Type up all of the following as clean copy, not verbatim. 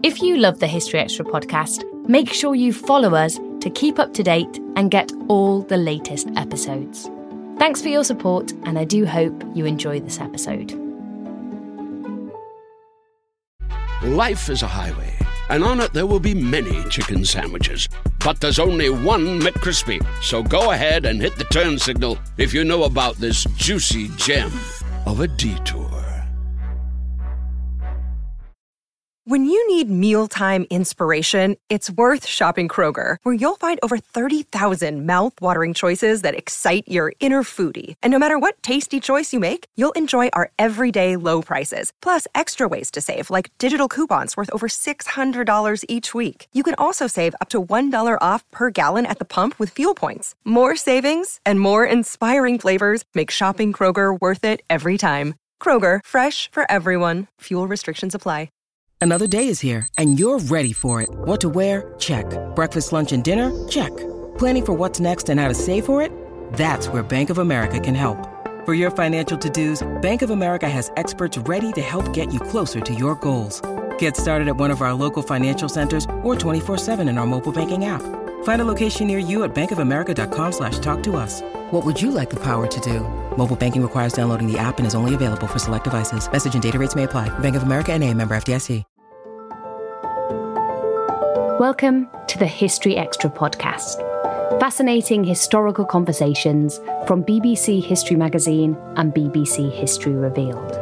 If you love the History Extra podcast, make sure you follow us to keep up to date and get all the latest episodes. Thanks for your support, and I do hope you enjoy this episode. Life is a highway, and on it there will be many chicken sandwiches. But there's only one McCrispy. So go ahead and hit the turn signal if you know about this juicy gem of a detour. When you need mealtime inspiration, it's worth shopping Kroger, where you'll find over 30,000 mouth-watering choices that excite your inner foodie. And no matter what tasty choice you make, you'll enjoy our everyday low prices, plus extra ways to save, like digital coupons worth over $600 each week. You can also save up to $1 off per gallon at the pump with fuel points. More savings and more inspiring flavors make shopping Kroger worth it every time. Kroger, fresh for everyone. Fuel restrictions apply. Another day is here, and you're ready for it. What to wear? Check. Breakfast, lunch, and dinner? Check. Planning for what's next and how to save for it? That's where Bank of America can help. For your financial to-dos, Bank of America has experts ready to help get you closer to your goals. Get started at one of our local financial centers or 24/7 in our mobile banking app. Find a location near you at bankofamerica.com/talktous. What would you like the power to do? Mobile banking requires downloading the app and is only available for select devices. Message and data rates may apply. Bank of America N.A., member FDIC. Welcome to the History Extra podcast. Fascinating historical conversations from BBC History Magazine and BBC History Revealed.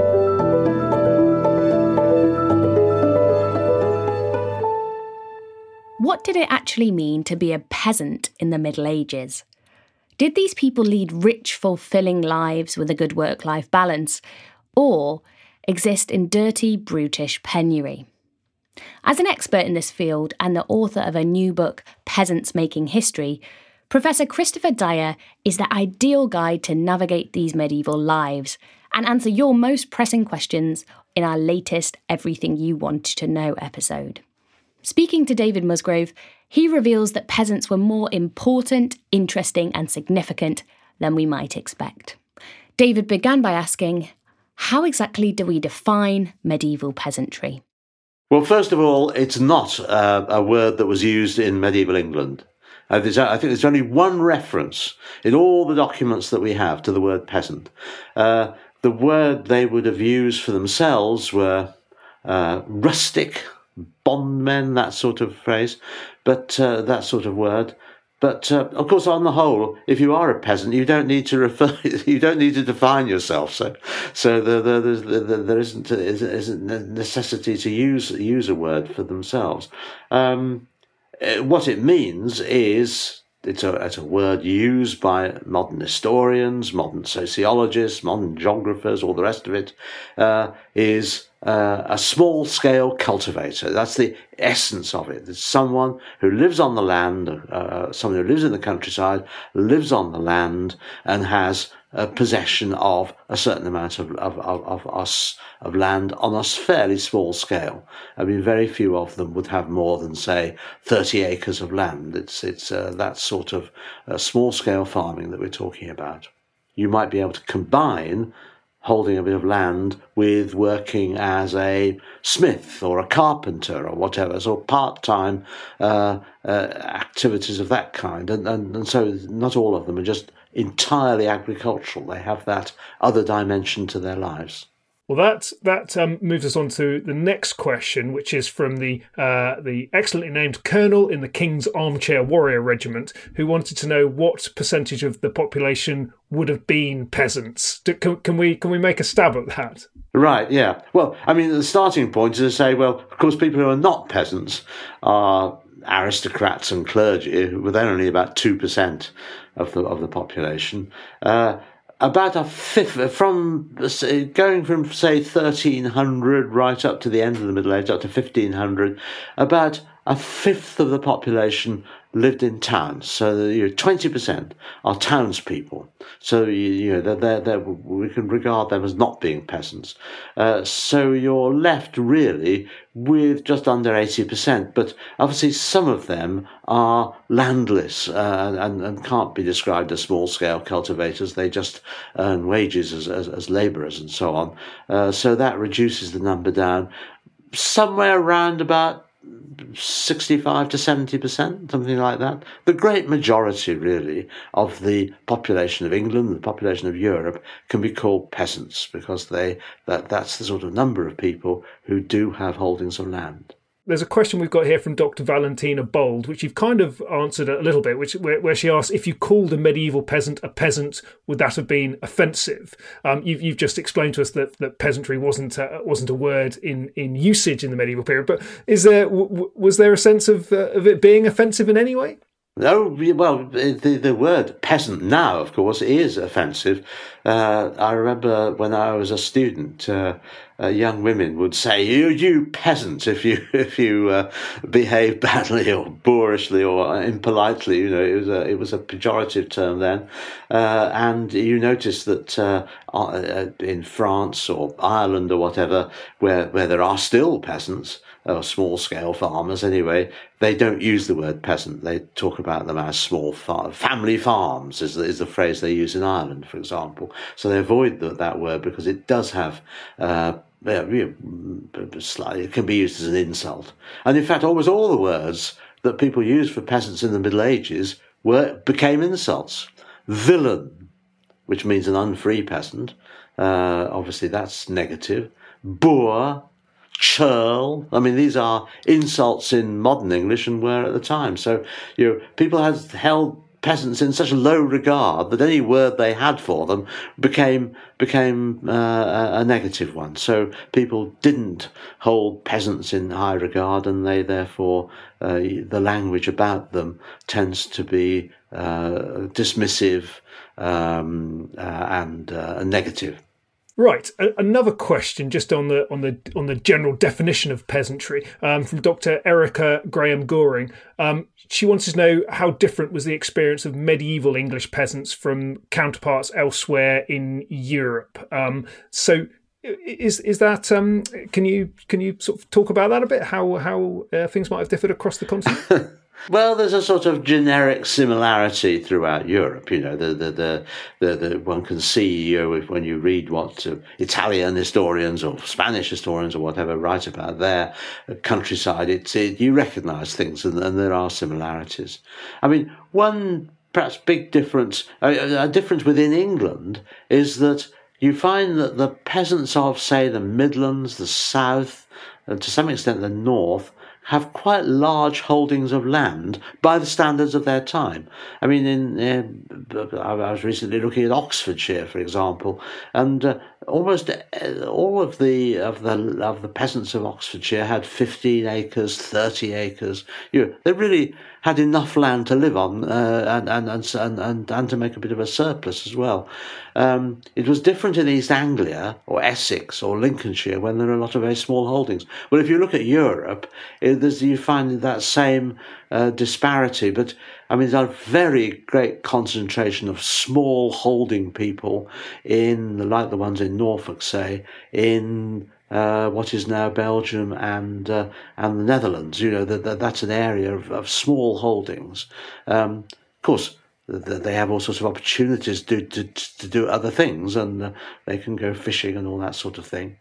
What did it actually mean to be a peasant in the Middle Ages? Did these people lead rich, fulfilling lives with a good work-life balance, or exist in dirty, brutish penury? As an expert in this field and the author of a new book, Peasants Making History, Professor Christopher Dyer is the ideal guide to navigate these medieval lives and answer your most pressing questions in our latest Everything You Wanted to Know episode. Speaking to David Musgrove, he reveals that peasants were more important, interesting and significant than we might expect. David began by asking, how exactly do we define medieval peasantry? Well, first of all, it's not a word that was used in medieval England. I think there's only one reference in all the documents that we have to the word peasant. The word they would have used for themselves were rustic, bondmen, that sort of phrase, but that sort of word. But of course, on the whole, if you are a peasant, you don't need to you don't need to define yourself. So there isn't a necessity to use a word for themselves. What it means is it's a word used by modern historians, modern sociologists, modern geographers, all the rest of it, is a small-scale cultivator. That's the essence of it. It's someone who lives on the land, someone who lives in the countryside, lives on the land, and has possession of a certain amount of land on a fairly small scale. I mean, very few of them would have more than, say, 30 acres of land. It's that sort of small-scale farming that we're talking about. You might be able to combine holding a bit of land with working as a smith or a carpenter or whatever, so part-time activities of that kind. And so not all of them are just entirely agricultural. They have that other dimension to their lives. Well, that moves us on to the next question, which is from the excellently named Colonel in the King's Armchair Warrior Regiment, who wanted to know what percentage of the population would have been peasants. Can we make a stab at that? Right, yeah. Well, I mean, the starting point is to say, well, of course, people who are not peasants are aristocrats and clergy, who were then only about 2% of the population. About a fifth, going from, say, 1300 right up to the end of the Middle Age, up to 1500, about a fifth of the population lived in towns. So 20% are townspeople. So we can regard them as not being peasants. So you're left really with just under 80%. But obviously some of them are landless and can't be described as small-scale cultivators. They just earn wages as labourers and so on. So that reduces the number down. somewhere around about 65 to 70%, something like that. The great majority, really, of the population of England, the population of Europe, can be called peasants because that's the sort of number of people who do have holdings of land. There's a question we've got here from Dr. Valentina Bold, which you've kind of answered a little bit, where she asks, if you called a medieval peasant a peasant, would that have been offensive? You've just explained to us that peasantry wasn't a word in usage in the medieval period, but was there a sense of it being offensive in any way? No, well, the word peasant now, of course, is offensive. I remember when I was a student, young women would say, "You peasant," if you behave badly or boorishly or impolitely. You know, it was a pejorative term then. And you notice that in France or Ireland or whatever, where there are still peasants, or small-scale farmers anyway, they don't use the word peasant. They talk about them as small family farms is the phrase they use in Ireland, for example. So they avoid that word because it does have it can be used as an insult. And in fact, almost all the words that people used for peasants in the Middle Ages became insults. Villain, which means an unfree peasant, obviously that's negative. Boor, churl. I mean, these are insults in modern English and were at the time. So, people had held peasants in such low regard that any word they had for them became a negative one. So people didn't hold peasants in high regard, and they therefore the language about them tends to be dismissive and negative. Right. Another question, just on the general definition of peasantry, from Dr. Erica Graham Goring. She wanted to know how different was the experience of medieval English peasants from counterparts elsewhere in Europe. So, is that? Can you sort of talk about that a bit? How things might have differed across the continent? Well, there's a sort of generic similarity throughout Europe. You know, the one can see when you read what Italian historians or Spanish historians or whatever write about their countryside. You recognise things, and there are similarities. I mean, one perhaps big difference, a difference within England, is that you find that the peasants of, say, the Midlands, the South, and to some extent the North, have quite large holdings of land by the standards of their time. I mean, I was recently looking at Oxfordshire, for example, and almost all of the peasants of Oxfordshire had 15 acres, 30 acres. They really had enough land to live on and to make a bit of a surplus as well. It was different in East Anglia or Essex or Lincolnshire when there are a lot of very small holdings. Well, if you look at Europe, you find that same disparity. But I mean, there's a very great concentration of small holding people like the ones in Norfolk, say, in what is now Belgium and the Netherlands. You know, that's an area of small holdings. Of course, they have all sorts of opportunities to do other things, and they can go fishing and all that sort of thing.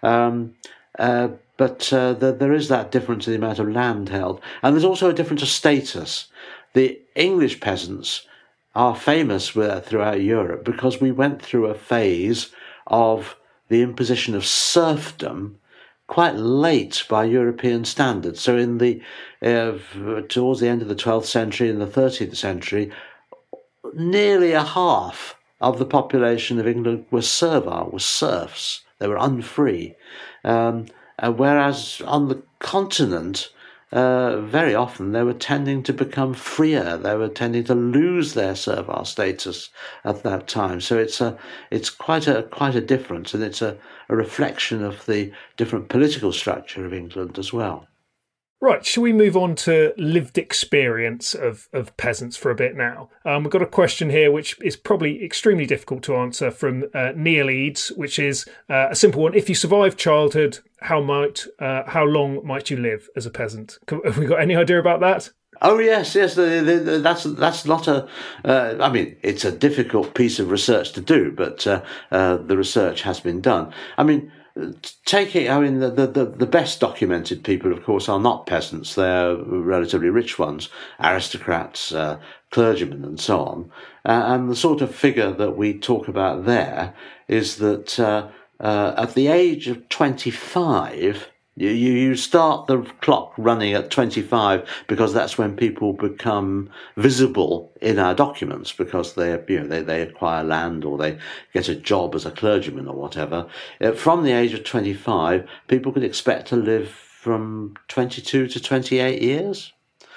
But there is that difference in the amount of land held. And there's also a difference of status. The English peasants are famous throughout Europe because we went through a phase of the imposition of serfdom quite late by European standards. So towards the end of the 12th century and the 13th century, nearly a half of the population of England was servile, was serfs. They were unfree. Whereas on the continent, very often they were tending to become freer. They were tending to lose their servile status at that time. So it's quite a difference, and it's a reflection of the different political structure of England as well. Right, shall we move on to lived experience of peasants for a bit now? We've got a question here which is probably extremely difficult to answer from Neil Eads, which is a simple one. If you survived childhood, how long might you live as a peasant? Have we got any idea about that? Oh yes. That's not a. I mean, it's a difficult piece of research to do, but the research has been done. I mean, the best documented people, of course, are not peasants. They're relatively rich ones, aristocrats, clergymen, and so on. And the sort of figure that we talk about there is that at the age of 25, you start the clock running at 25 because that's when people become visible in our documents, because they acquire land or they get a job as a clergyman or whatever. From the age of 25, people could expect to live from 22 to 28 years.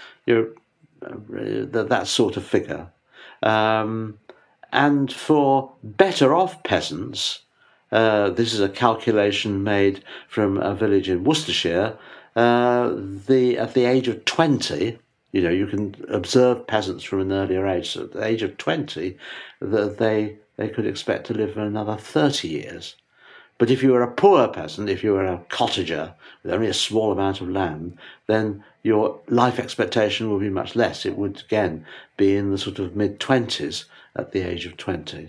That sort of figure. And for better off peasants, this is a calculation made from a village in Worcestershire. At the age of 20, you can observe peasants from an earlier age. So at the age of 20, they could expect to live for another 30 years. But if you were a poor peasant, if you were a cottager with only a small amount of land, then your life expectation would be much less. It would again be in the sort of mid-20s at the age of 20.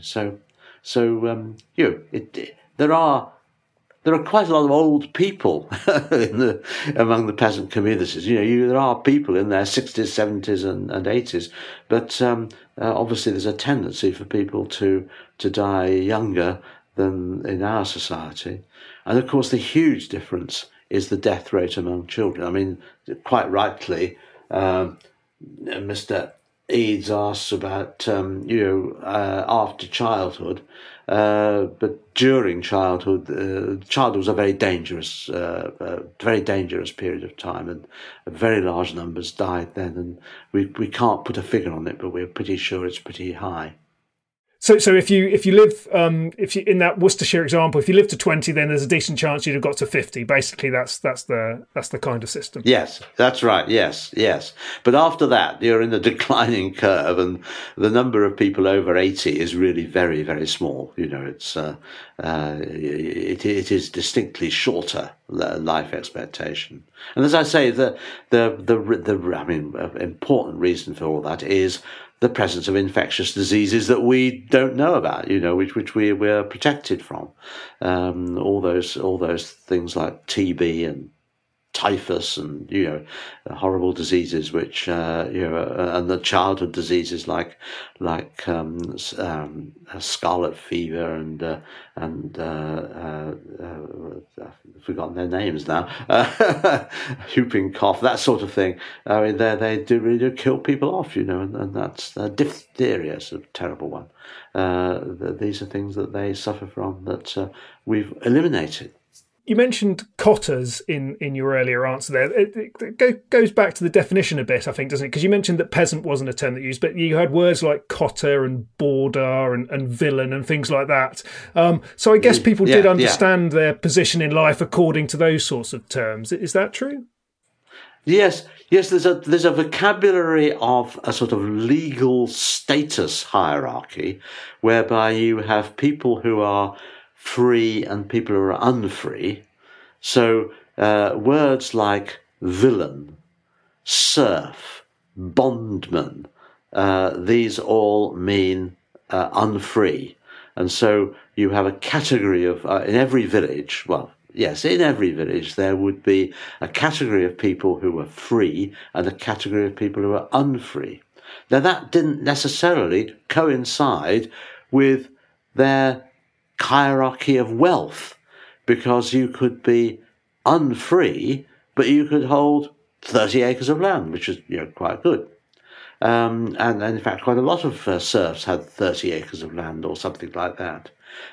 There are quite a lot of old people among the peasant communities. There are people in their 60s, 70s, and 80s, but obviously there's a tendency for people to die younger than in our society. And of course, the huge difference is the death rate among children. I mean, quite rightly, Mr. Eads asks about after childhood, but during childhood, childhood was a very dangerous period of time, and very large numbers died then. And we can't put a figure on it, but we're pretty sure it's pretty high. So if you live in that Worcestershire example, if you live to 20, then there's a decent chance you'd have got to 50. Basically, that's the kind of system. Yes, that's right. Yes. But after that, you're in a declining curve, and the number of people over 80 is really very, very small. It's it is distinctly shorter life expectation. And as I say, the important reason for all that is the presence of infectious diseases that we don't know about, which we're protected from. All those things like TB and typhus and horrible diseases which and the childhood diseases like scarlet fever and I've forgotten their names now, whooping cough, that sort of thing. I mean, they really do kill people off, and that's diphtheria is a terrible one. These are things that they suffer from that we've eliminated. You mentioned cotters in your earlier answer there. It goes back to the definition a bit, I think, doesn't it? Because you mentioned that peasant wasn't a term that you used, but you had words like cotter and border and villain and things like that. So I guess people did understand their position in life according to those sorts of terms. Is that true? Yes. There's a vocabulary of a sort of legal status hierarchy, whereby you have people who are free and people who are unfree. So words like villain, serf, bondman, these all mean unfree. And so you have a category of, in every village, there would be a category of people who were free and a category of people who were unfree. Now that didn't necessarily coincide with their hierarchy of wealth, because you could be unfree, but you could hold 30 acres of land, which is quite good. And in fact, quite a lot of serfs had 30 acres of land or something like that.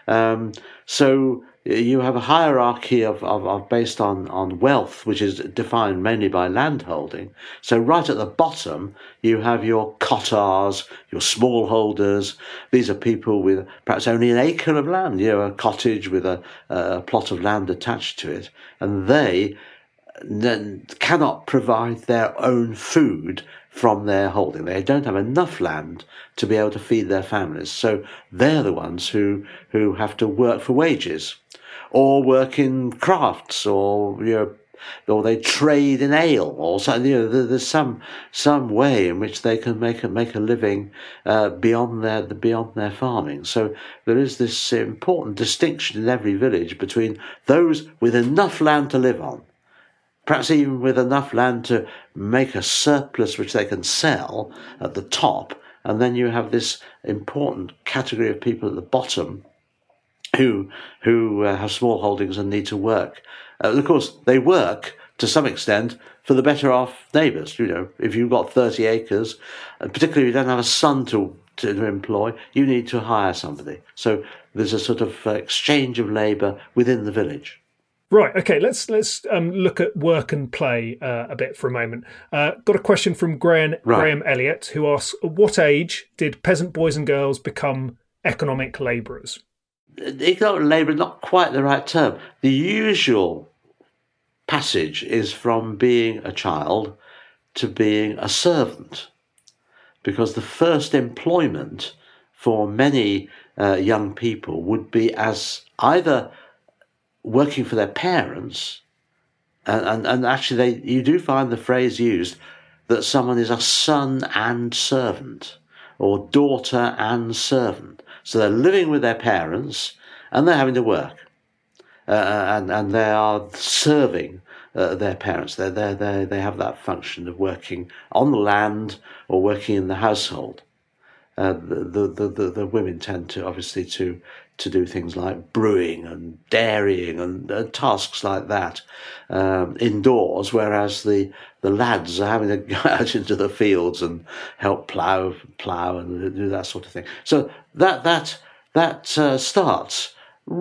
So you have a hierarchy of based on wealth, which is defined mainly by land holding. So right at the bottom, you have your cottars, your smallholders. These are people with perhaps only an acre of land, a cottage with a plot of land attached to it, and they then cannot provide their own food from their holding. They don't have enough land to be able to feed their families. So they're the ones who have to work for wages or work in crafts or or they trade in ale, or something. There's some way in which they can make a living beyond their farming. So there is this important distinction in every village between those with enough land to live on, perhaps even with enough land to make a surplus which they can sell at the top, and then you have this important category of people at the bottom who have small holdings and need to work. Of course, they work to some extent for the better off neighbours. If you've got 30 acres, and particularly if you don't have a son to employ, you need to hire somebody. So there's a sort of exchange of labour within the village. Right, okay, let's look at work and play a bit for a moment. Got a question from Graham Elliott, who asks, at what age did peasant boys and girls become economic labourers? Economic labour is not quite the right term. The usual passage is from being a child to being a servant, because the first employment for many young people would be as either working for their parents, and actually you do find the phrase used that someone is a son and servant, or daughter and servant. So they're living with their parents and they're having to work, and they are serving their parents. They have that function of working on the land or working in the household. The women tend to obviously to do things like brewing and dairying and tasks like that indoors, whereas the lads are having to go out into the fields and help plough and do that sort of thing. So that starts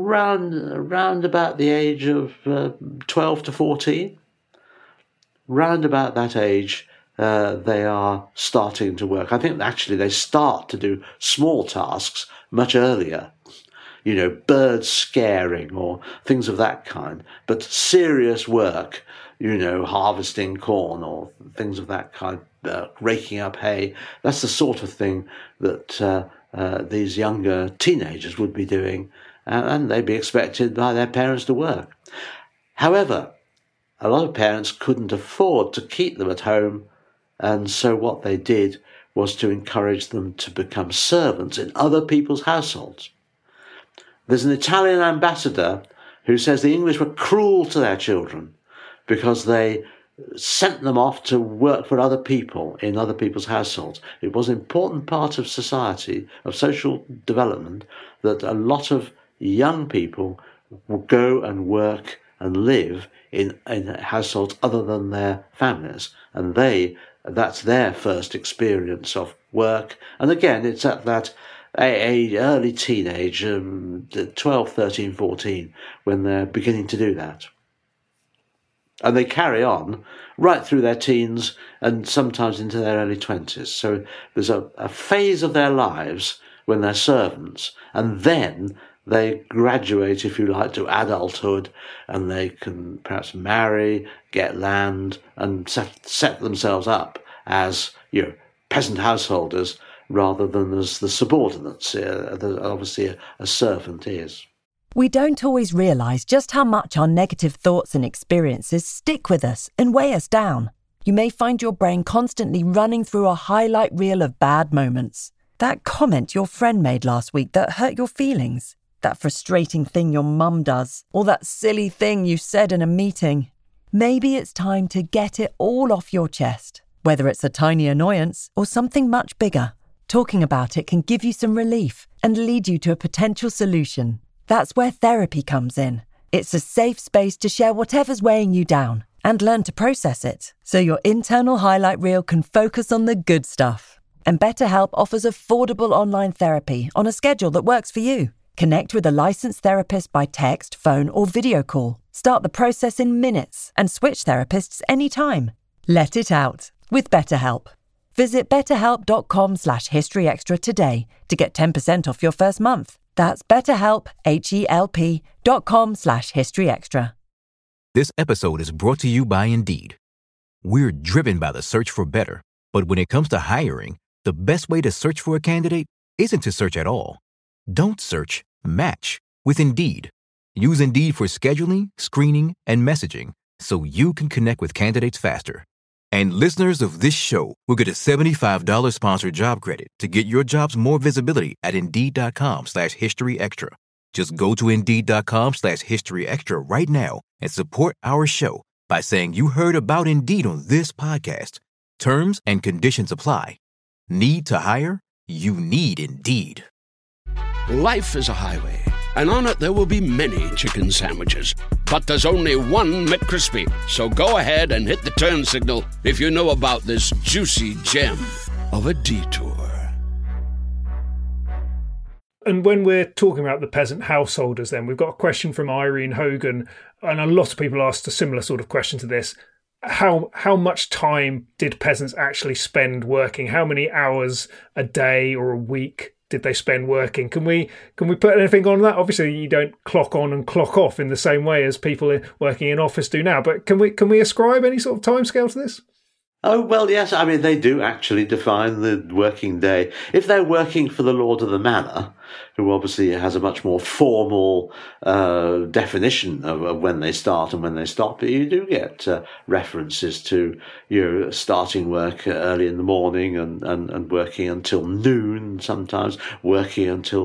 round about the age of 12 to 14. Round about that age, they are starting to work. I think actually they start to do small tasks much earlier, bird scaring or things of that kind. But serious work, harvesting corn or things of that kind, raking up hay, that's the sort of thing that these younger teenagers would be doing, and they'd be expected by their parents to work. However, a lot of parents couldn't afford to keep them at home, and so what they did was to encourage them to become servants in other people's households. There's an Italian ambassador who says the English were cruel to their children because they sent them off to work for other people in other people's households. It was an important part of society, of social development, that a lot of young people would go and work and live in households other than their families, and that's their first experience of work. And again, it's at that early teenage, 12, 13, 14, when they're beginning to do that. And they carry on right through their teens and sometimes into their early 20s. So there's a phase of their lives when they're servants, and then they graduate, if you like, to adulthood, and they can perhaps marry, get land, and set themselves up as peasant householders rather than as the subordinates that obviously a servant is. We don't always realise just how much our negative thoughts and experiences stick with us and weigh us down. You may find your brain constantly running through a highlight reel of bad moments. That comment your friend made last week that hurt your feelings. That frustrating thing your mum does. Or that silly thing you said in a meeting. Maybe it's time to get it all off your chest. Whether it's a tiny annoyance or something much bigger. Talking about it can give you some relief and lead you to a potential solution. That's where therapy comes in. It's a safe space to share whatever's weighing you down and learn to process it, so your internal highlight reel can focus on the good stuff. And BetterHelp offers affordable online therapy on a schedule that works for you. Connect with a licensed therapist by text, phone, or video call. Start the process in minutes and switch therapists anytime. Let it out with BetterHelp. Visit betterhelp.com/historyextra today to get 10% off your first month. That's BetterHelp, HELP.com/historyextra. This episode is brought to you by Indeed. We're driven by the search for better, but when it comes to hiring, the best way to search for a candidate isn't to search at all. Don't search, match with Indeed. Use Indeed for scheduling, screening, and messaging so you can connect with candidates faster. And listeners of this show will get a $75 sponsored job credit to get your jobs more visibility at Indeed.com/History Extra. Just go to Indeed.com/History Extra right now and support our show by saying you heard about Indeed on this podcast. Terms and conditions apply. Need to hire? You need Indeed. Life is a highway, and on it there will be many chicken sandwiches. But there's only one McCrispy. So go ahead and hit the turn signal if you know about this juicy gem of a detour. And when we're talking about the peasant householders, then we've got a question from Irene Hogan, and a lot of people asked a similar sort of question to this. How much time did peasants actually spend working? How many hours a day or a week did they spend working? Can we put anything on that? Obviously, you don't clock on and clock off in the same way as people working in office do now. But can we ascribe any sort of timescale to this? Oh, well, yes. I mean, they do actually define the working day. If they're working for the Lord of the Manor, who obviously has a much more formal definition of when they start and when they stop, but you do get references to starting work early in the morning and working until noon, sometimes working until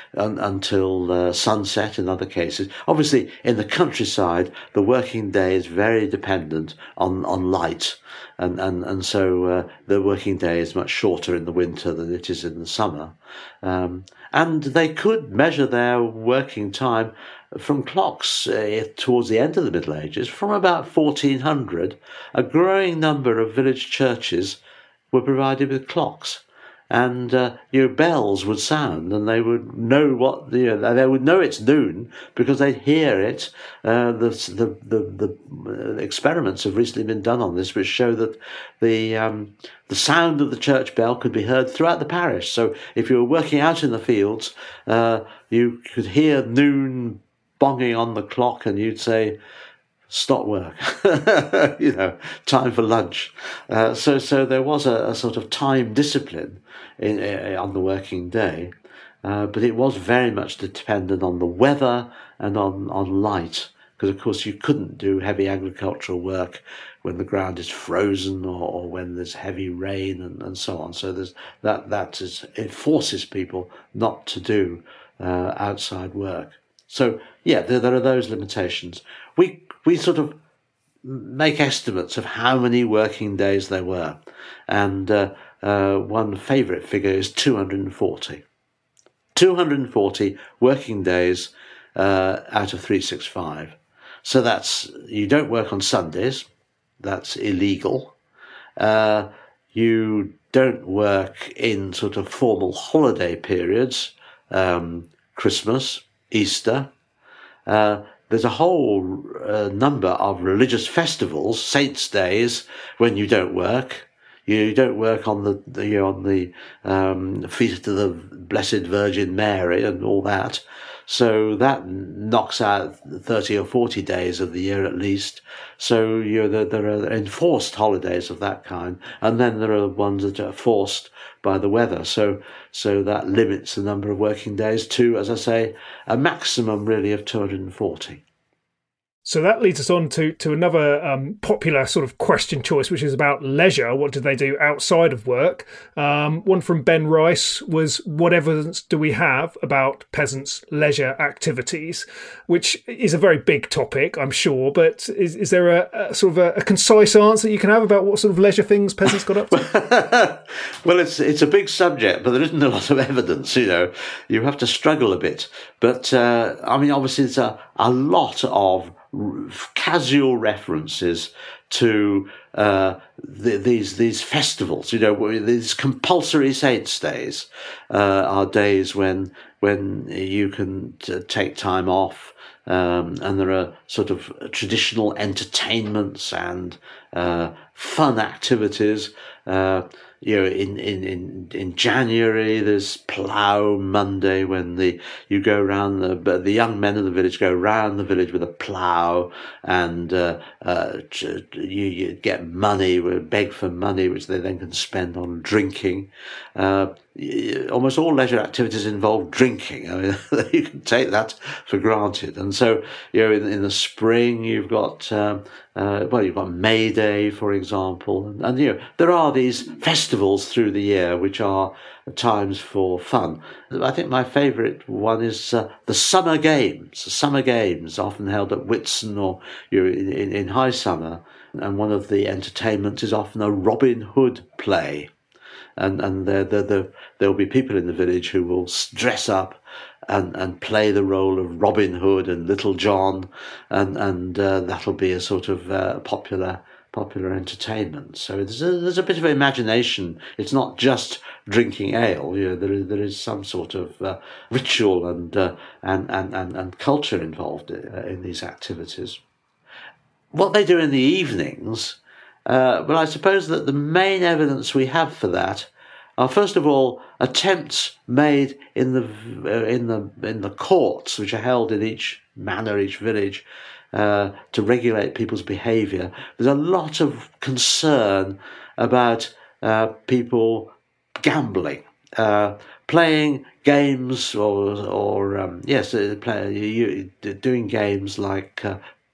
sunset in other cases. Obviously, in the countryside, the working day is very dependent on light. And so the working day is much shorter in the winter than it is in the summer. And they could measure their working time from clocks towards the end of the Middle Ages. From about 1400, a growing number of village churches were provided with clocks. And bells would sound, and they would know they would know it's noon because they'd hear it. The experiments have recently been done on this, which show that the sound of the church bell could be heard throughout the parish. So if you were working out in the fields, you could hear noon bonging on the clock, and you'd say, "Stop work," time for lunch. So there was a sort of time discipline on the working day, but it was very much dependent on the weather and on light, because of course you couldn't do heavy agricultural work when the ground is frozen or when there's heavy rain and so on. So there's it forces people not to do outside work. So yeah, there are those limitations. We sort of make estimates of how many working days there were, and one favourite figure is 240. 240 working days out of 365. So you don't work on Sundays. That's illegal. You don't work in sort of formal holiday periods, Christmas, Easter. There's a whole number of religious festivals, saints' days, when you don't work. You don't work on the feast of the Blessed Virgin Mary and all that. So that knocks out 30 or 40 days of the year at least. So there are enforced holidays of that kind, and then there are ones that are forced by the weather. So that limits the number of working days to, as I say, a maximum really of 240. So that leads us on to another popular sort of question choice, which is about leisure. What did they do outside of work? One from Ben Rice was, what evidence do we have about peasants' leisure activities? Which is a very big topic, I'm sure, but is there a sort of a concise answer you can have about what sort of leisure things peasants got up to? Well, it's a big subject, but there isn't a lot of evidence, You have to struggle a bit. But, obviously there's a lot of casual references to these festivals, these compulsory saints' days are days when you can take time off, and there are sort of traditional entertainments and fun activities, In January there's Plough Monday, when you go round the young men of the village go round the village with a plough, and you get money, beg for money, which they then can spend on drinking. Almost all leisure activities involve drinking. I mean, you can take that for granted. And so, in the spring you've got you've got May Day, for example, and there are these festivals through the year which are times for fun. I think my favourite one is the Summer Games. The Summer Games, often held at Whitsun or in high summer, and one of the entertainments is often a Robin Hood play. And there'll be people in the village who will dress up and play the role of Robin Hood and Little John, and that'll be a sort of popular entertainment. So there's a bit of imagination. It's not just drinking ale. There is some sort of ritual and culture involved in these activities. What they do in the evenings. Well, I suppose that the main evidence we have for that are, first of all, attempts made in the courts, which are held in each manor, each village, to regulate people's behaviour. There's a lot of concern about people gambling, playing games, doing games like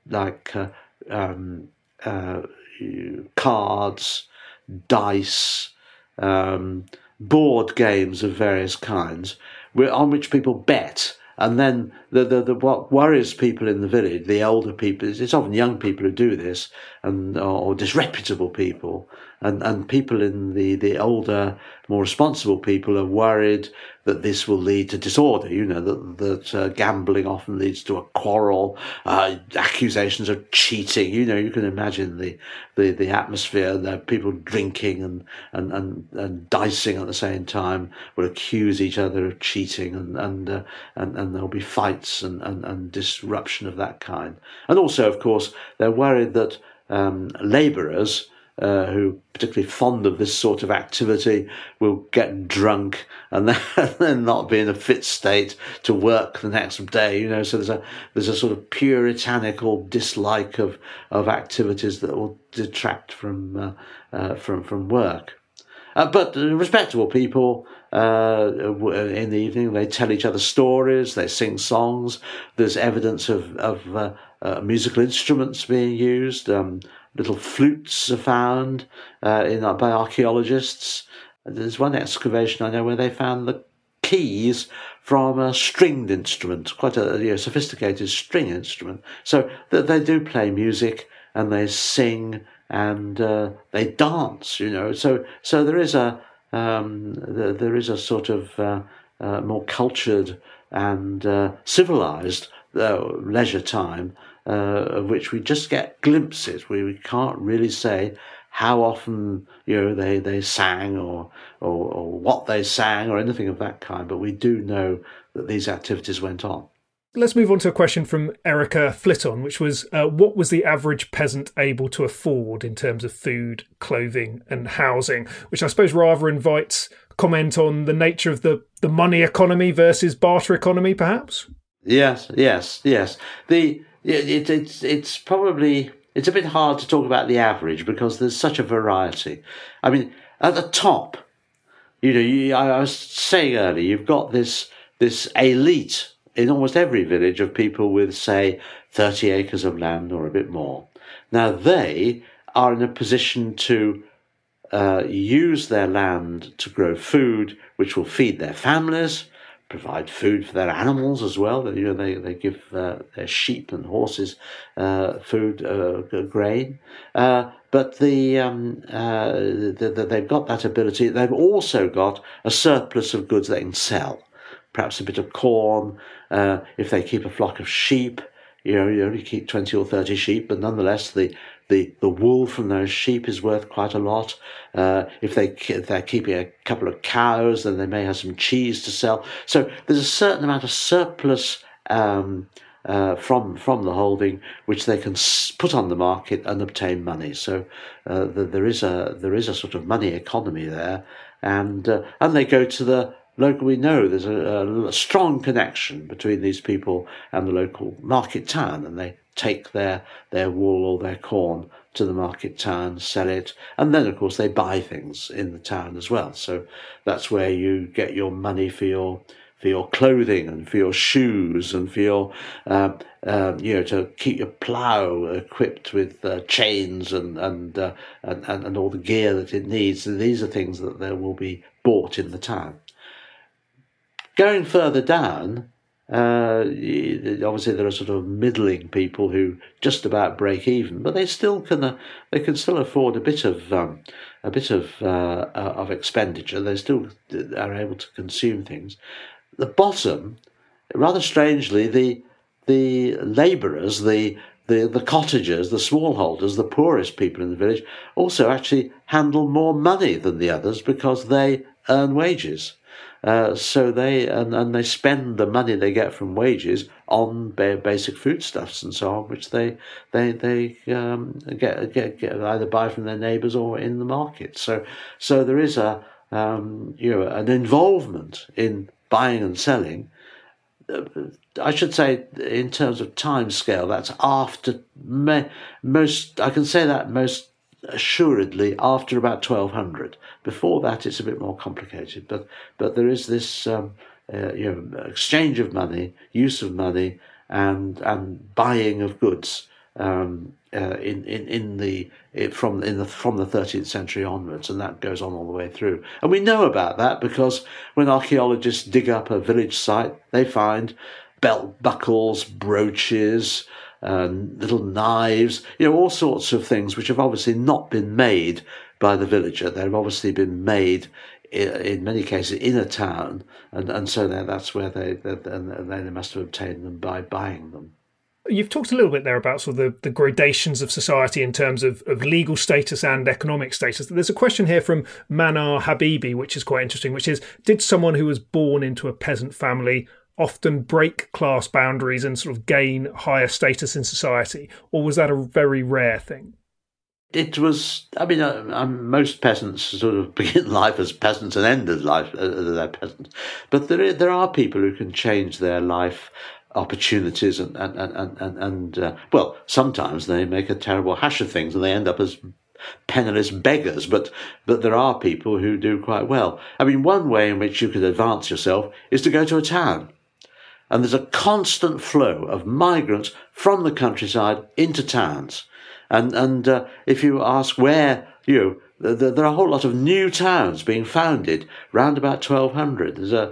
cards, dice, board games of various kinds, on which people bet. And then what worries people in the village, the older people, it's often young people who do this, or disreputable people, and people in the older, more responsible people are worried that this will lead to disorder. That gambling often leads to a quarrel, accusations of cheating. You can imagine the atmosphere. There, people drinking and dicing at the same time will accuse each other of cheating, and there'll be fights and disruption of that kind. And also, of course, they're worried that labourers, who are particularly fond of this sort of activity, will get drunk and then not be in a fit state to work the next day. So there's a sort of puritanical dislike of activities that will detract from work. But respectable people, in the evening, they tell each other stories, they sing songs. There's evidence of musical instruments being used. Little flutes are found by archaeologists. There's one excavation I know where they found the keys from a stringed instrument, quite a sophisticated string instrument. So they do play music and they sing and they dance. So there is a sort of more cultured and civilized leisure time, of which we just get glimpses. We can't really say how often they sang or what they sang or anything of that kind, but we do know that these activities went on. Let's move on to a question from Erica Flitton, which was, what was the average peasant able to afford in terms of food, clothing and housing? Which I suppose rather invites comment on the nature of the money economy versus barter economy, perhaps? Yes. It's probably, it's a bit hard to talk about the average because there's such a variety. I mean, at the top, I was saying earlier, you've got this elite in almost every village of people with, say, 30 acres of land or a bit more. Now, they are in a position to use their land to grow food, which will feed their families, provide food for their animals as well. They give their sheep and horses food, grain. But they've got that ability. They've also got a surplus of goods they can sell. Perhaps a bit of corn. If they keep a flock of sheep, you only keep 20 or 30 sheep, but nonetheless the wool from those sheep is worth quite a lot. If they're keeping a couple of cows, then they may have some cheese to sell. So there's a certain amount of surplus from the holding, which they can put on the market and obtain money. So there is a sort of money economy there, and they go to the local. We know there's a strong connection between these people and the local market town, and they take their wool or their corn to the market town, sell it, and then of course they buy things in the town as well. So that's where you get your money for your clothing and for your shoes and for your to keep your plough equipped with chains and all the gear that it needs. So these are things that there will be bought in the town. Going further down, obviously there are sort of middling people who just about break even, but they can still afford a bit of expenditure. They still are able to consume things. The bottom, rather strangely, the labourers, the cottagers, the smallholders, the poorest people in the village, also actually handle more money than the others because they earn wages. So they spend the money they get from wages on basic foodstuffs and so on, which they get either buy from their neighbours or in the market. So there is an involvement in buying and selling. I should say, in terms of time scale, that's after most. I can say that most assuredly after about 1200. Before that, it's a bit more complicated. But there is this exchange of money, use of money, and buying of goods from the 13th century onwards, and that goes on all the way through. And we know about that because when archaeologists dig up a village site, they find belt buckles, brooches, little knives, all sorts of things which have obviously not been made by the villager. They've obviously been made in many cases in a town, and so that's where they must have obtained them by buying them. You've talked a little bit there about sort of the gradations of society in terms of legal status and economic status. There's a question here from Manar Habibi, which is quite interesting, which is, did someone who was born into a peasant family often break class boundaries and sort of gain higher status in society, or was that a very rare thing? It was, most peasants sort of begin life as peasants and end life as they're peasants. But there are people who can change their life opportunities and sometimes they make a terrible hash of things and they end up as penniless beggars, but there are people who do quite well. One way in which you could advance yourself is to go to a town. And there's a constant flow of migrants from the countryside into towns. And if you ask where, there are a whole lot of new towns being founded round about 1200. There's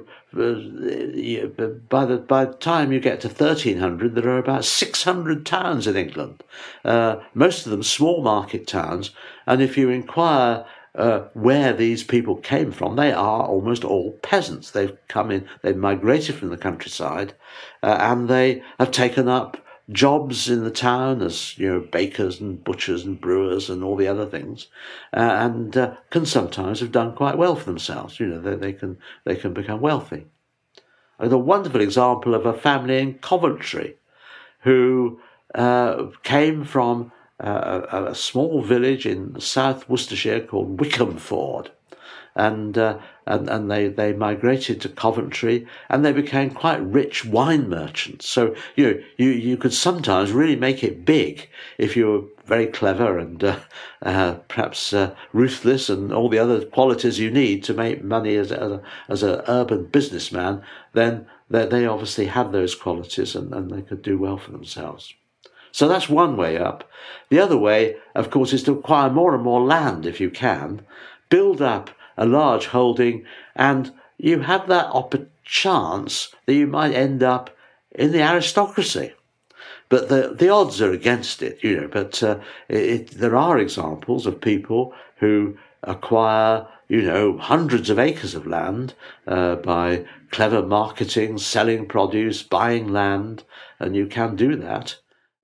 by the time you get to 1300, there are about 600 towns in England. Most of them small market towns. And if you inquire where these people came from, they are almost all peasants. They've migrated from the countryside, and they have taken up jobs in the town as bakers and butchers and brewers and all the other things, and can sometimes have done quite well for themselves. They can become wealthy. There's a wonderful example of a family in Coventry who came from a small village in South Worcestershire called Wickham-Ford, and they migrated to Coventry, and they became quite rich wine merchants. So you could sometimes really make it big if you were very clever and perhaps ruthless and all the other qualities you need to make money as an urban businessman. Then they obviously had those qualities, and they could do well for themselves. So that's one way up. The other way, of course, is to acquire more and more land if you can, build up a large holding, and you have that chance that you might end up in the aristocracy. But the odds are against it, but there are examples of people who acquire, hundreds of acres of land by clever marketing, selling produce, buying land, and you can do that.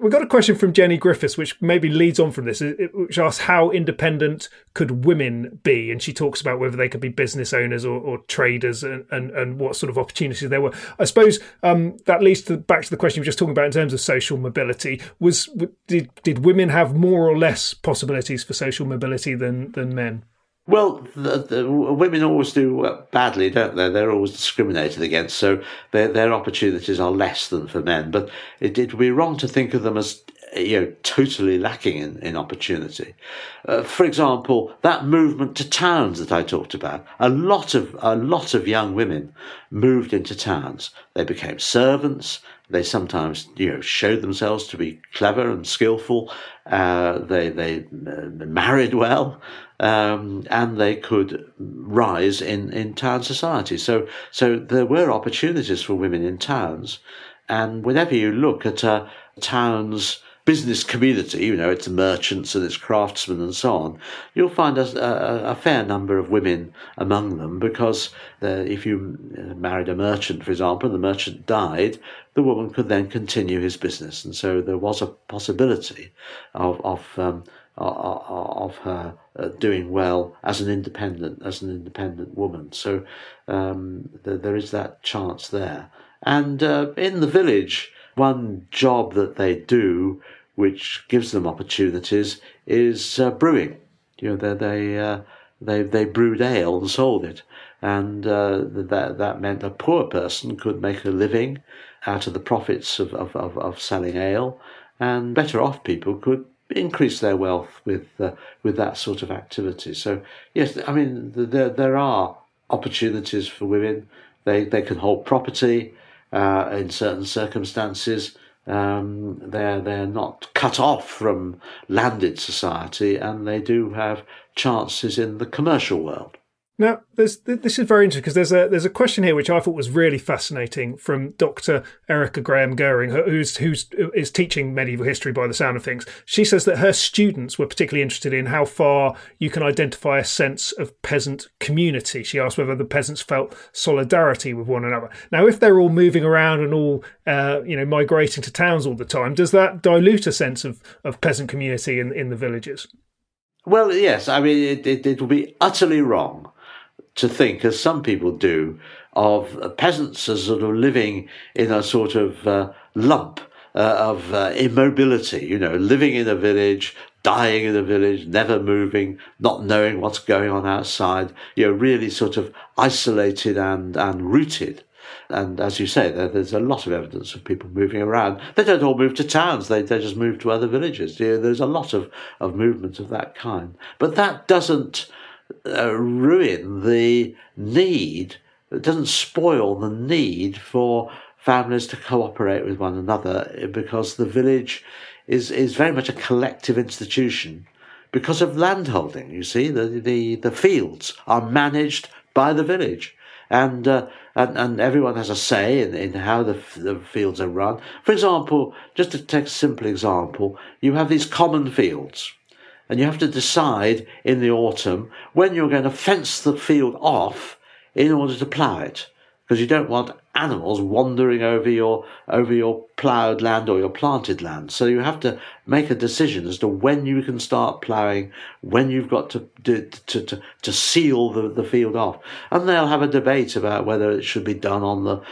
We've got a question from Jenny Griffiths, which maybe leads on from this, which asks how independent could women be? And she talks about whether they could be business owners or traders and what sort of opportunities there were. I suppose that leads back to the question we were just talking about in terms of social mobility. Did women have more or less possibilities for social mobility than men? Well, the women always do badly, don't they? They're always discriminated against, so their opportunities are less than for men. But it would be wrong to think of them as totally lacking in opportunity. For example, that movement to towns that I talked about, a lot of young women moved into towns. They became servants. They sometimes, showed themselves to be clever and skillful. They married well, and they could rise in town society. So there were opportunities for women in towns. And whenever you look at a town's business community, its merchants and its craftsmen and so on, you'll find a fair number of women among them, because if you married a merchant, for example, and the merchant died, the woman could then continue his business. And so there was a possibility of her doing well as an independent woman. So there is that chance there. And in the village, one job that they do, which gives them opportunities, is brewing. They brewed ale and sold it, and that meant a poor person could make a living out of the profits of selling ale, and better off people could increase their wealth with that sort of activity. So yes, I mean there are opportunities for women. They can hold property. In certain circumstances, they're not cut off from landed society, and they do have chances in the commercial world. Now, this is very interesting, because there's a question here which I thought was really fascinating from Dr. Erica Graham Goering, who is teaching medieval history by the sound of things. She says that her students were particularly interested in how far you can identify a sense of peasant community. She asked whether the peasants felt solidarity with one another. Now, if they're all moving around and all migrating to towns all the time, does that dilute a sense of peasant community in the villages? Well, yes. I mean, it would be utterly wrong to think, as some people do, of peasants as sort of living in a sort of lump of immobility, living in a village, dying in a village, never moving, not knowing what's going on outside, really sort of isolated and rooted. And as you say, there's a lot of evidence of people moving around. They don't all move to towns, they just move to other villages. There's a lot of movement of that kind. But that doesn't ruin the need, it doesn't spoil the need for families to cooperate with one another, because the village is very much a collective institution because of landholding. You see, the fields are managed by the village, and everyone has a say in how the fields are run. For example, just to take a simple example, you have these common fields, and you have to decide in the autumn when you're going to fence the field off in order to plough it, because you don't want animals wandering over your ploughed land or your planted land. So you have to make a decision as to when you can start ploughing, when you've got to seal the field off. And they'll have a debate about whether it should be done on the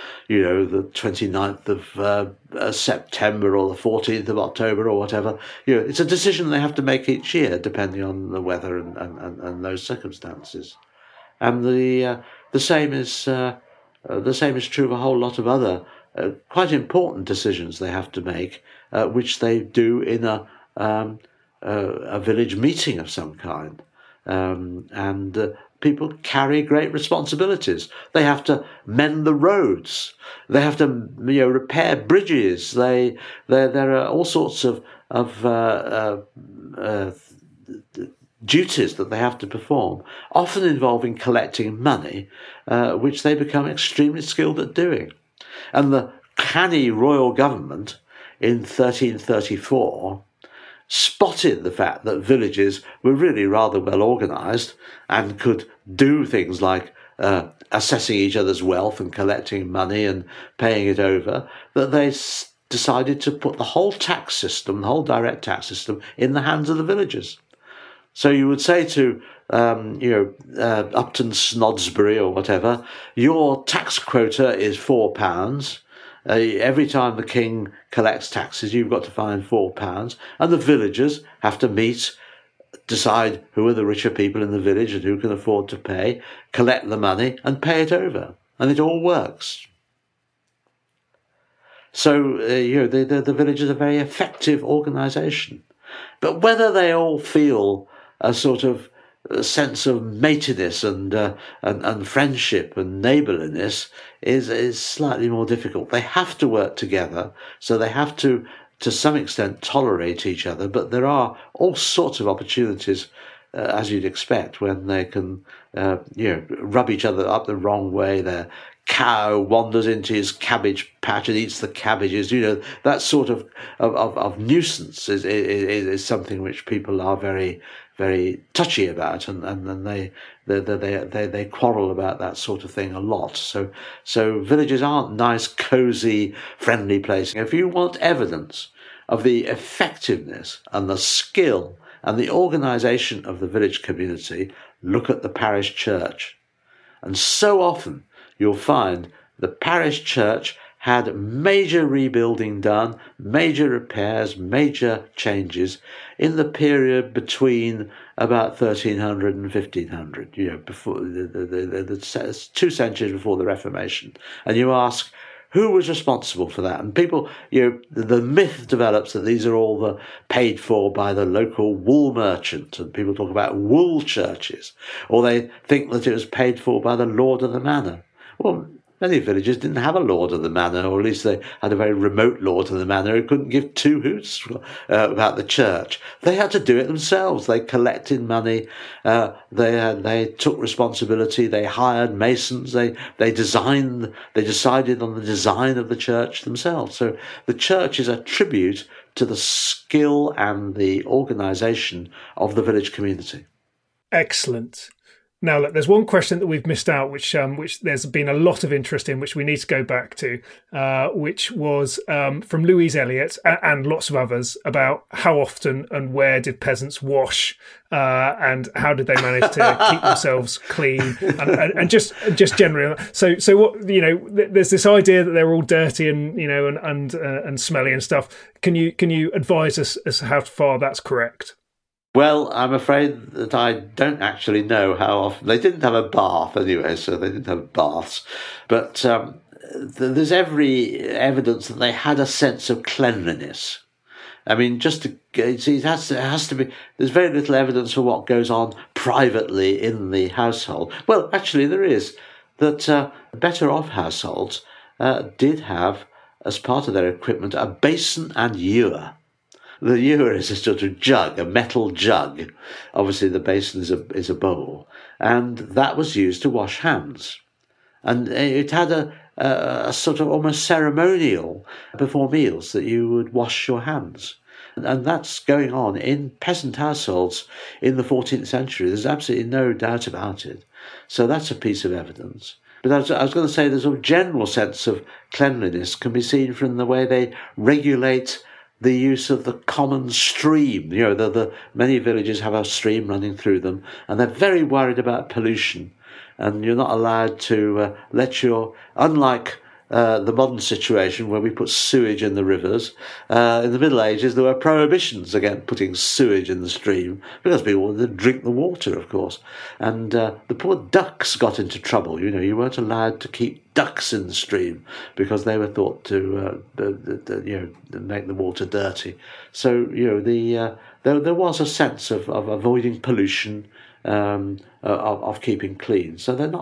29th of September or the 14th of October or whatever. It's a decision they have to make each year, depending on the weather and those circumstances. And the same is true of a whole lot of other quite important decisions they have to make, which they do in a village meeting of some kind. And people carry great responsibilities. They have to mend the roads. They have to repair bridges. There are all sorts of duties that they have to perform, often involving collecting money, which they become extremely skilled at doing. And the canny royal government in 1334 spotted the fact that villages were really rather well organised and could do things like assessing each other's wealth and collecting money and paying it over, that they decided to put the whole tax system, the whole direct tax system, in the hands of the villagers. So you would say to Upton Snodsbury or whatever, your tax quota is £4. Every time the king collects taxes, you've got to find £4, and the villagers have to meet, decide who are the richer people in the village and who can afford to pay, collect the money and pay it over, and it all works. So the village is a very effective organisation, but whether they all feel a sort of sense of matedness and friendship and neighbourliness is slightly more difficult. They have to work together, so they have to some extent tolerate each other, but there are all sorts of opportunities, as you'd expect, when they can rub each other up the wrong way. Their cow wanders into his cabbage patch and eats the cabbages. That sort of nuisance is something which people are very, very touchy about, and they quarrel about that sort of thing a lot. So villages aren't nice, cosy, friendly places. If you want evidence of the effectiveness and the skill and the organisation of the village community, look at the parish church. And so often you'll find the parish church had major rebuilding done, major repairs, major changes in the period between about 1300 and 1500, before the 2 centuries before the Reformation. And you ask, who was responsible for that? And people, the myth develops that these are all paid for by the local wool merchant, and people talk about wool churches, or they think that it was paid for by the lord of the manor. Well, many villages didn't have a lord of the manor, or at least they had a very remote lord of the manor who couldn't give 2 hoots about the church. They had to do it themselves. They collected money. They took responsibility. They hired masons. They decided on the design of the church themselves. So the church is a tribute to the skill and the organisation of the village community. Excellent. Now, look, there's one question that we've missed out, which there's been a lot of interest in, which we need to go back to, which was from Louise Elliott and lots of others about how often and where did peasants wash, and how did they manage to keep themselves clean, and just generally. So what there's this idea that they're all dirty and smelly and stuff. Can you advise us as to how far that's correct? Well, I'm afraid that I don't actually know how often. They didn't have a bath anyway, so they didn't have baths. But there's every evidence that they had a sense of cleanliness. I mean, it has to be. There's very little evidence for what goes on privately in the household. Well, actually, there is. That better off households did have, as part of their equipment, a basin and ewer. The ewer is a sort of jug, a metal jug. Obviously, the basin is a bowl, and that was used to wash hands. And it had a sort of almost ceremonial before meals that you would wash your hands. And that's going on in peasant households in the 14th century. There's absolutely no doubt about it. So that's a piece of evidence. But I was going to say the sort of general sense of cleanliness can be seen from the way they regulate the use of the common stream. The many villages have a stream running through them, and they're very worried about pollution. And you're not allowed to unlike the modern situation where we put sewage in the rivers. In the Middle Ages, there were prohibitions against putting sewage in the stream because people wanted to drink the water, of course. And the poor ducks got into trouble. You weren't allowed to keep ducks in the stream because they were thought to make the water dirty. So there was a sense of avoiding pollution, of keeping clean. So they're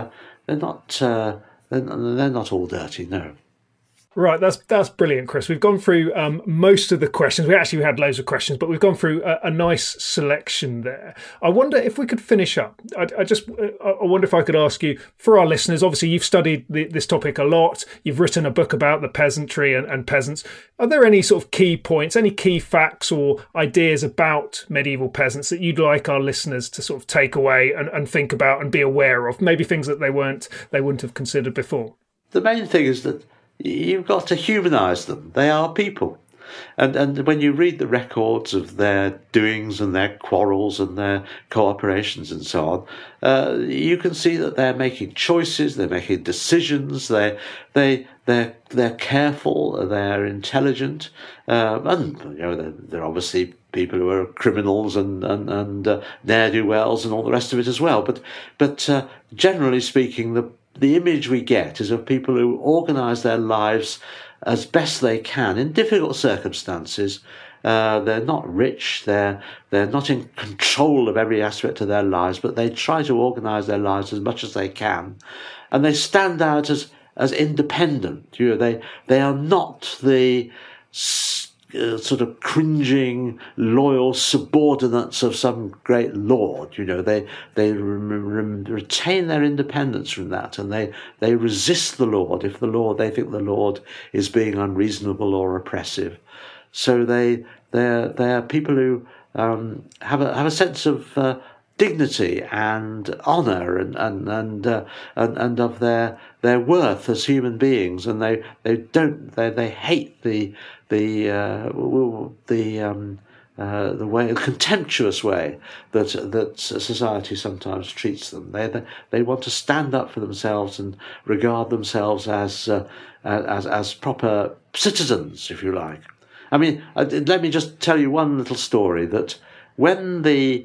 not all dirty, no. Right, that's brilliant, Chris. We've gone through most of the questions. We had loads of questions, but we've gone through a nice selection there. I wonder if we could finish up. I wonder if I could ask you, for our listeners, obviously you've studied this topic a lot. You've written a book about the peasantry and peasants. Are there any sort of key points, any key facts or ideas about medieval peasants that you'd like our listeners to sort of take away and think about and be aware of? Maybe things that they wouldn't have considered before. The main thing is that you've got to humanise them. They are people. And when you read the records of their doings and their quarrels and their cooperations and so on, you can see that they're making choices, they're making decisions, they're careful, they're intelligent, and they're obviously people who are criminals and ne'er-do-wells and all the rest of it as well. But generally speaking, the image we get is of people who organise their lives as best they can in difficult circumstances. They're not rich, they're not in control of every aspect of their lives, but they try to organise their lives as much as they can, and they stand out as independent. They are not the sort of cringing, loyal subordinates of some great lord. They retain their independence from that, and they resist the Lord if they think the Lord is being unreasonable or oppressive. So they're people who have a sense of dignity and honour and of their worth as human beings, and they hate the way, contemptuous way that society sometimes treats them. They want to stand up for themselves and regard themselves as proper citizens, if you like. I mean, let me just tell you one little story, that when the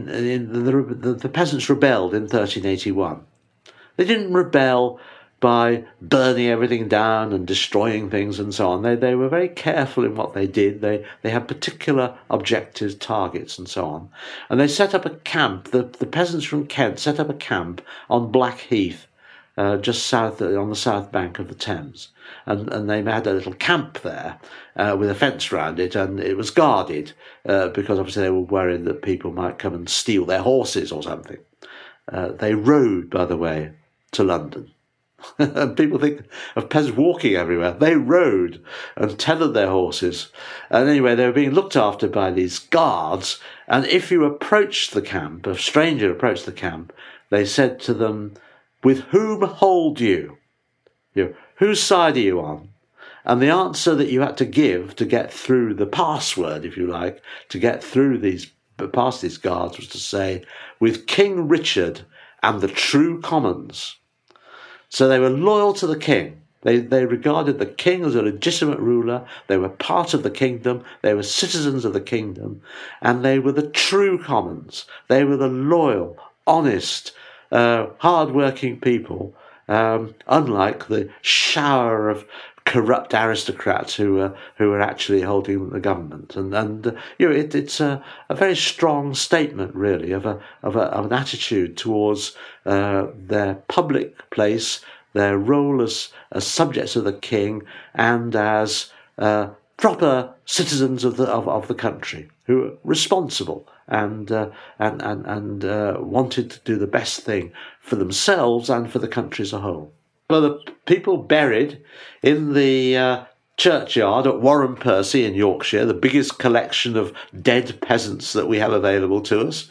peasants rebelled in 1381, they didn't rebel by burning everything down and destroying things and so on. They were very careful in what they did. They had particular objectives, targets and so on. And they set up a camp. The peasants from Kent set up a camp on Blackheath, just south on the south bank of the Thames. And they had a little camp there with a fence around it, and it was guarded because obviously they were worried that people might come and steal their horses or something. They rode, by the way, to London. And people think of peasants walking everywhere. They rode and tethered their horses. And anyway, they were being looked after by these guards. And if you approached the camp, a stranger approached the camp, they said to them, "With whom hold you? Whose side are you on?" And the answer that you had to give to get through the password, if you like, to get through past these guards, was to say, "With King Richard and the true commons." So they were loyal to the king. They regarded the king as a legitimate ruler. They were part of the kingdom. They were citizens of the kingdom. And they were the true commons. They were the loyal, honest, hard-working people, unlike the shower of corrupt aristocrats who were actually holding the government. And it's a very strong statement, really, of an attitude towards their public place, their role as subjects of the king, and as proper citizens of the country, who were responsible and wanted to do the best thing for themselves and for the country as a whole. Well, the people buried in the churchyard at Warren Percy in Yorkshire, the biggest collection of dead peasants that we have available to us,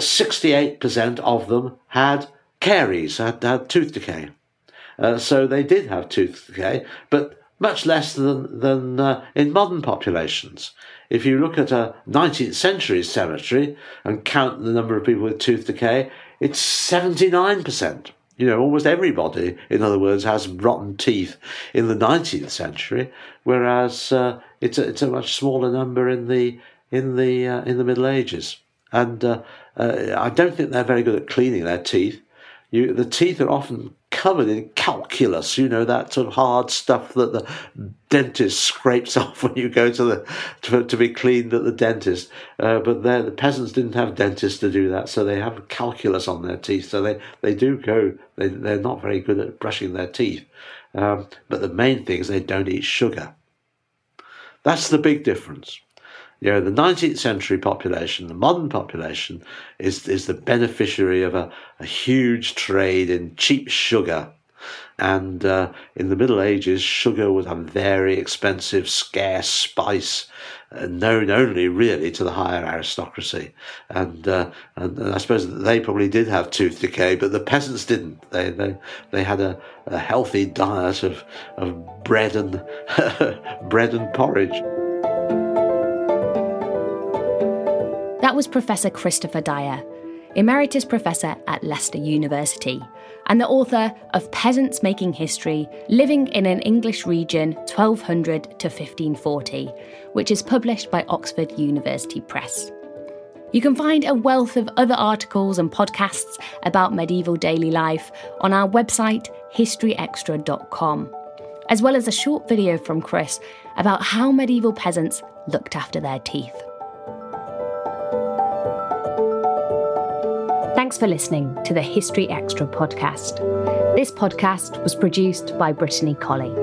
68% of them had caries, had tooth decay. So they did have tooth decay, but much less than in modern populations. If you look at a 19th century cemetery and count the number of people with tooth decay, it's 79%. Almost everybody, in other words, has rotten teeth in the 19th century, whereas it's a much smaller number in the Middle Ages. And I don't think they're very good at cleaning their teeth. The teeth are often covered in calculus, that sort of hard stuff that the dentist scrapes off when you go to be cleaned at the dentist. But the peasants didn't have dentists to do that, so they have calculus on their teeth. So they do go. They're not very good at brushing their teeth. But the main thing is they don't eat sugar. That's the big difference. The 19th century population, the modern population, is the beneficiary of a huge trade in cheap sugar. And in the Middle Ages, sugar was a very expensive, scarce spice, known only really to the higher aristocracy. And I suppose that they probably did have tooth decay, but the peasants didn't. They had a healthy diet of bread and bread and porridge. That was Professor Christopher Dyer, Emeritus Professor at Leicester University, and the author of Peasants Making History, Living in an English Region 1200 to 1540, which is published by Oxford University Press. You can find a wealth of other articles and podcasts about medieval daily life on our website, historyextra.com, as well as a short video from Chris about how medieval peasants looked after their teeth. Thanks for listening to the History Extra podcast. This podcast was produced by Brittany Colley.